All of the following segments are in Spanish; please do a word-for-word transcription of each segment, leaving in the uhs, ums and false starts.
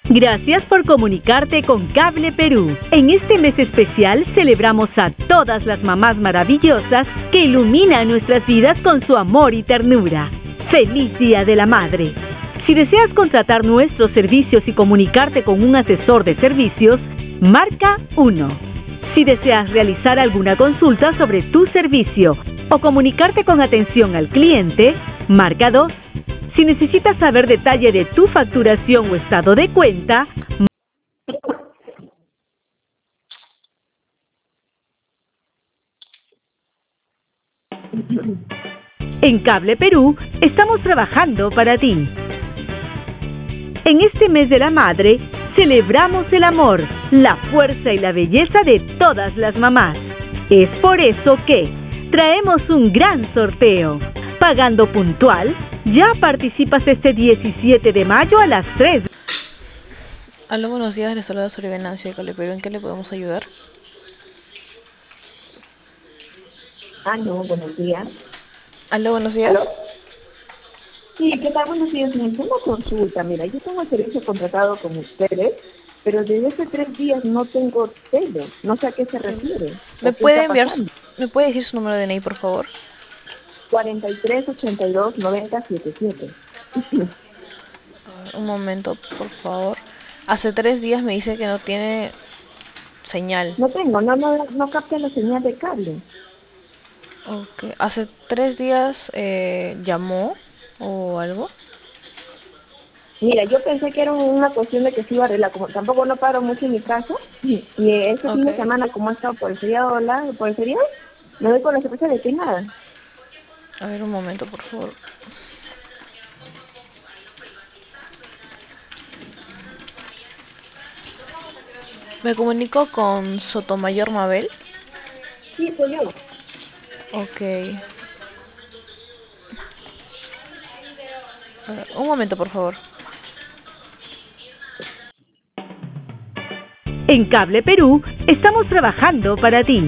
Gracias por comunicarte con Cable Perú. En este mes especial celebramos a todas las mamás maravillosas que iluminan nuestras vidas con su amor y ternura. ¡Feliz Día de la Madre! Si deseas contratar nuestros servicios y comunicarte con un asesor de servicios, marca uno. Si deseas realizar alguna consulta sobre tu servicio o comunicarte con atención al cliente, marca dos. Si necesitas saber detalle de tu facturación o estado de cuenta, en Cable Perú estamos trabajando para ti. En este mes de la madre, celebramos el amor, la fuerza y la belleza de todas las mamás. Es por eso que traemos un gran sorteo. Pagando puntual, ya participas este diecisiete de mayo a las tres. Aló, buenos días, les saluda Sori Venancio de Cable Perú. ¿En qué le podemos ayudar? Aló, buenos días. Aló, buenos días. ¿Aló? Sí, ¿qué tal? Buenos días. Me tengo una consulta. Mira, yo tengo el servicio contratado con ustedes, pero desde hace tres días no tengo tele. No sé a qué se refiere. ¿Me ¿O qué puede está enviar, pasando? me puede decir su número de D N I, por favor? cuarenta y tres ochenta y dos noventa setenta y siete. Un momento, por favor. Hace tres días me dice que no tiene señal. No tengo, no, no, no capta la señal de cable. Okay. Hace tres días eh, llamó o algo. Mira, yo pensé que era una cuestión de que se iba a arreglar. Como tampoco no paro mucho en mi casa, y este fin de Okay. semana, como ha estado por el feriado, la- por el feriado, me doy con la sorpresa de que nada. A ver, un momento, por favor. Me comunico con Sotomayor Mabel. Sí, soy yo. Okay. A ver, un momento, por favor. En Cable Perú estamos trabajando para ti.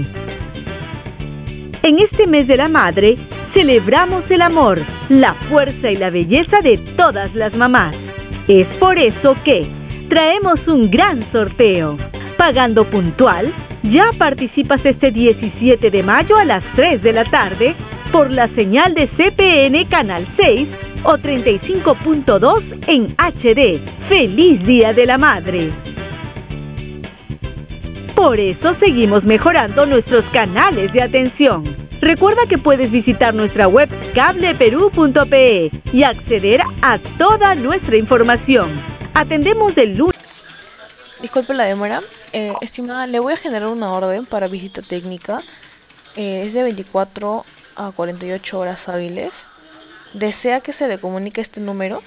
En este mes de la madre, celebramos el amor, la fuerza y la belleza de todas las mamás. Es por eso que traemos un gran sorteo. Pagando puntual, ya participas este diecisiete de mayo a las tres de la tarde por la señal de C P N Canal seis o treinta y cinco punto dos en H D. ¡Feliz Día de la Madre! Por eso seguimos mejorando nuestros canales de atención. Recuerda que puedes visitar nuestra web cable perú punto pe y acceder a toda nuestra información. Atendemos de lunes. Disculpe la demora. Eh, estimada, le voy a generar una orden para visita técnica. Eh, es de veinticuatro a cuarenta y ocho horas hábiles. ¿Desea que se le comunique este número?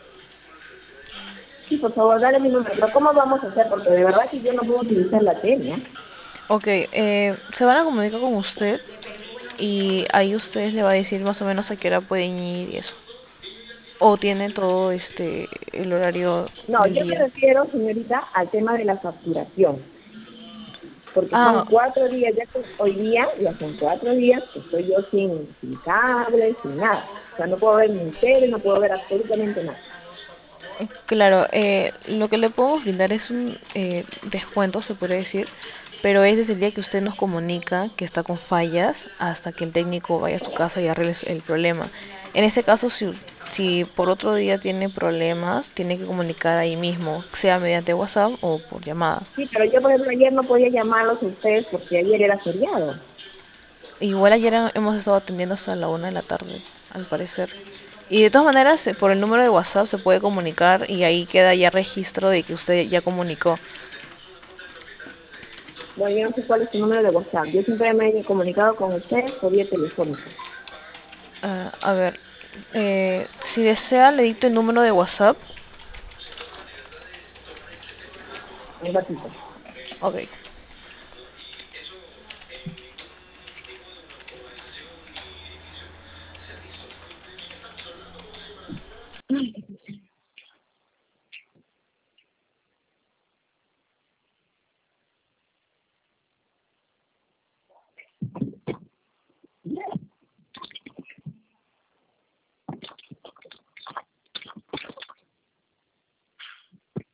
Sí, por favor, dale mi número. Pero ¿cómo vamos a hacer? Porque de verdad que yo no puedo utilizar la tele, ¿eh? Ok, eh, se van a comunicar con usted y ahí usted le va a decir más o menos a qué hora pueden ir y eso. O tiene todo este el horario No, del yo me día. refiero, señorita, al tema de la facturación. Porque son Ah, cuatro días, ya que hoy día, ya son cuatro días que estoy yo sin, sin cable, sin nada. O sea, no puedo ver ni tele, no puedo ver absolutamente nada. claro, eh, lo que le podemos brindar es un eh, descuento, se puede decir, pero es desde el día que usted nos comunica que está con fallas hasta que el técnico vaya a su casa y arregle el problema. En ese caso, si, si por otro día tiene problemas, tiene que comunicar ahí mismo, sea mediante WhatsApp o por llamada. Sí, pero yo, por ejemplo, ayer no podía llamarlos a ustedes porque ayer era feriado. Igual ayer he- hemos estado atendiendo hasta la una de la tarde, al parecer. Y de todas maneras, eh, por el número de WhatsApp se puede comunicar y ahí queda ya registro de que usted ya comunicó. Bueno, yo no sé cuál es su número de WhatsApp. Yo siempre me he comunicado con ustedes por vía telefónica. Ah, a ver, eh, si desea le dicto el número de WhatsApp. Un ratito. Ok.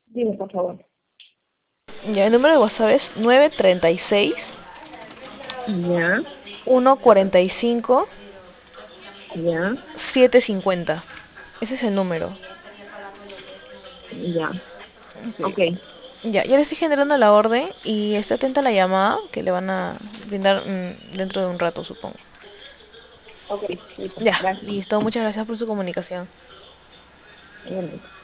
Dime, por favor. Ya, el número de WhatsApp es nueve tres seis, Ya, uno cuatro cinco, ya, siete cinco cero. Ese es el número. ya. Sí. Ok, Ya, ya le estoy generando la orden y esté atenta a la llamada que le van a brindar mm, dentro de un rato, supongo. ok, listo. Ya, Gracias. listo. Muchas gracias por su comunicación. Igualmente.